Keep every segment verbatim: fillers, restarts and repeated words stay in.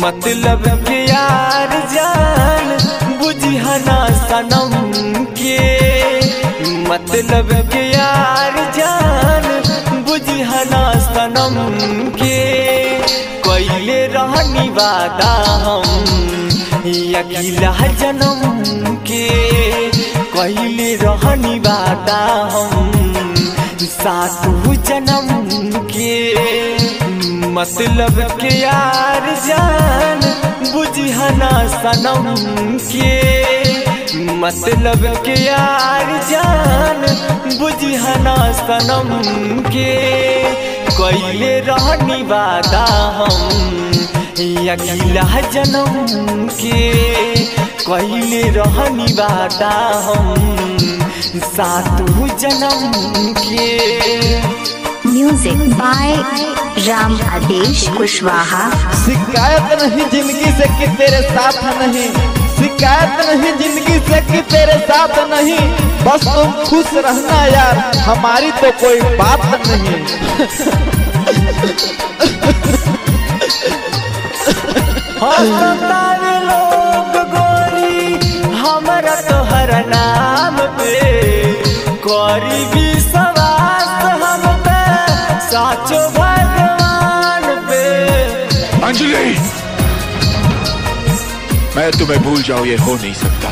मतलब के यार जान बुझना सनम के, मतलब के यार जान बुझना सनम के। कइले रहनी वादा हम अकेला जन्म के, कइले रहनी वादा हम सातों जन्म के। मतलब के यार जान बुझना सनम के, मतलब के यार जान बुझना सनम के। कइले रहनी वादा हम अकेला जन्म के, कइले रहनी वादा हम सातों जन्म के। म्यूजिक बाय राम आदेश कुशवाहा। शिकायत नहीं जिंदगी से कि तेरे साथ नहीं, शिकायत नहीं जिंदगी से कि तेरे साथ नहीं, बस तुम खुश रहना यार हमारी तो कोई बात नहीं। हंसतावे लोग गोरी हमरा तोहर नाम पे, करी विश्वास हम पे साचो भगवान पे। अंजलि, मैं तुम्हें भूल जाऊं ये हो नहीं सकता।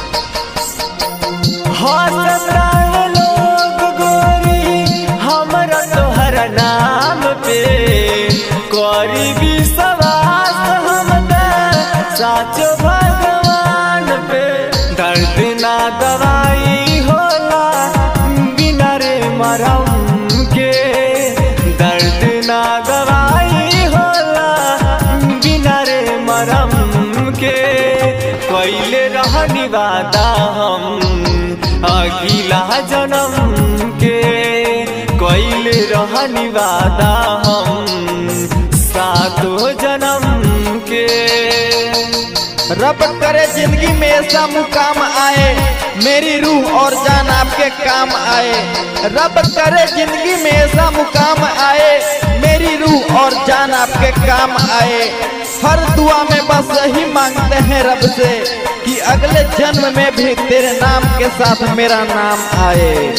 हंसतावे लोग गोरी हमरा तोहर नाम पे, करी विश्वास हम पे साचो भगवान पे। दर्द ना दवाई होला बिना रे मरम के, दर्द ना दवाई होला बिना रे मरम के। कइले रहनी वादा हम अगिला जन्म के, कइले रहनी वादा हम सातों जन्म के। रब करे जिंदगी में ऐसा मुकाम आए, मेरी रूह और जान आपके काम आए। रब करे जिंदगी में ऐसा मुकाम आए, मेरी रूह और जान आपके काम आए। हर दुआ में बस यही मांगते हैं रब से कि अगले जन्म में भी तेरे नाम के साथ मेरा नाम आए।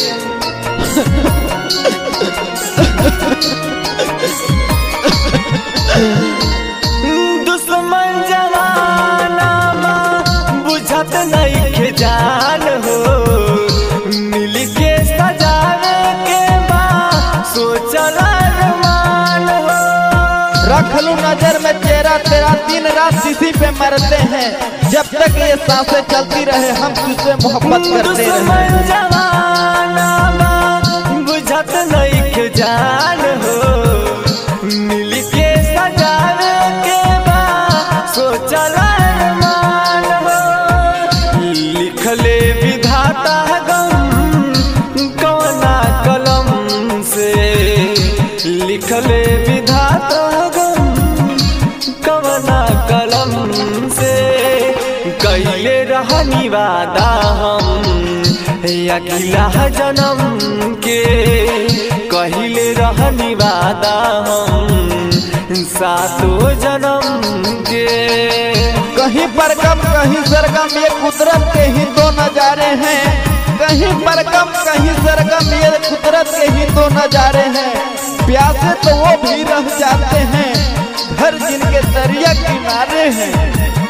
दुश्मन जवाना बुझत नहीं के जान हो, मिल के सजावे के बाद सोचल अरमान हो। रख लूं नजर में चेहरा तेरा, दिन रात इसी पे मरते हैं, जब तक ये सांसें चलती रहे हम तुझसे मोहब्बत करते रहे। दुश्मन जवाना बुझत नहीं के जान हो, मिल के सजावे के बाद सोचल अरमान हो। लिखले विधाता गम कौना कलम से, लिखले विधाता गम कौना कलम से। कइले रहनी वादा हम अकेला जन्म के, कइले रहनी वादा हम सातों जन्म के। कहीं पर गम कहीं सरगम ये कुदरत के ही दो नजारे हैं, कहीं पर गम कहीं सरगम ये कुदरत के ही दो नजारे हैं। प्यासे तो वो भी रह जाते हैं, घर जिनके दरिया किनारे हैं।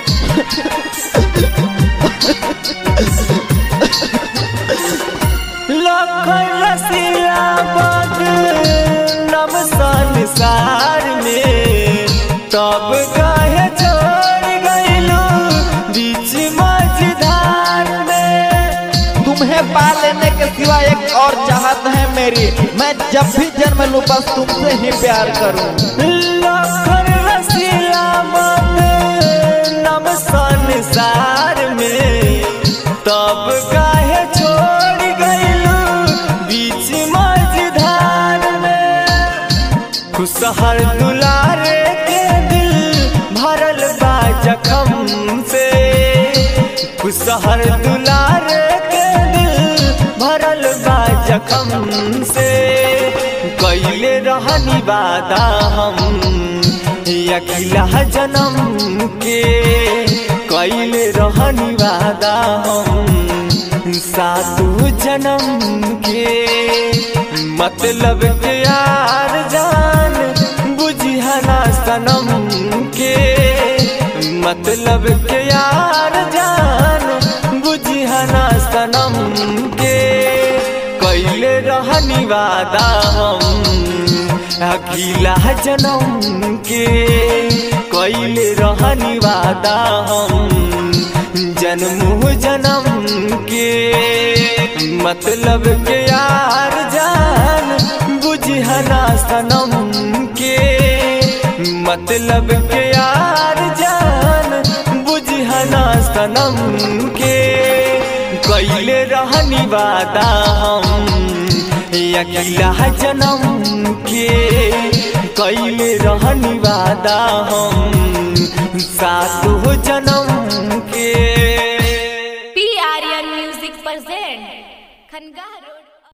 लखन रसीला बदनाम संसार में, तब काहे छोड़ गइलू बीच मझधार में। तुम्हें पा लेने के सिवा एक और चाहत है मेरी, मैं जब भी जन्म लूं बस तुमसे ही प्यार करूं। लखन रसीला बदनाम संसार में, तब काहे छोड़ गइलू बीच मझधार में। खुशहर दुलारे के दिल भरल बा जखम से, खुशहर दुलारे के दिल भरल बा जखम से। कइले रहनी वादा हम अगला जन्म के कैले रहनी वादा हम सातु जन्म के मतलब के यार जान बुझिहना सनम के मतलब के यार जान बुझिहना सनम के कैले रहनी वादा हम अगला जन्म के कैले रहनी वादा हम जन्म जन्म के मतलब के यार जान बुझिहना सनम के मतलब के यार जान बुझिहना सनम के कैले रहनी वादा हम अगला जन्म के कैले रहनी वादा हम सातों जन्म के। P Aryan music present Khanga road.